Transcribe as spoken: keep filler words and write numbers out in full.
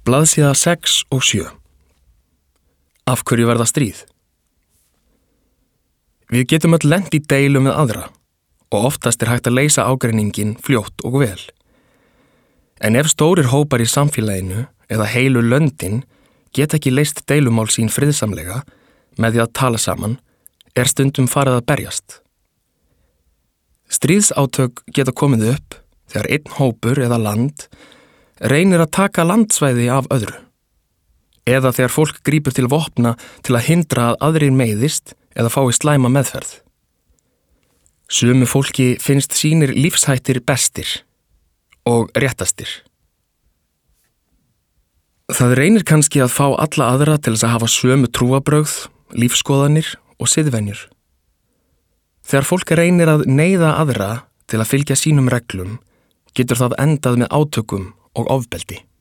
Blaðsíða sex og sjö. Af hverju verða stríð? Við getum öll lent í deilum við aðra og oftast er hægt að leysa ágreiningin fljótt og vel. En ef stórir hópar í samfélaginu eða heilu löndin geta ekki leyst deilumál sín friðsamlega með því að tala saman, er stundum farið að berjast. Stríðsátök geta komið upp þegar einn hópur eða land reynir að taka landsvæði af öðru, eða þegar fólk grípur til vopna til að hindra að aðrir meiðist eða fái slæma meðferð. Sumu fólki finnst sínir lífshættir bestir og réttastir. Það reynir kannski að fá alla aðra til þess að hafa sömu trúarbrögð, lífskoðanir og siðvenjur. Þegar fólk reynir að neyða aðra til að fylgja sínum reglum, getur það endað með átökum og ofbeldi.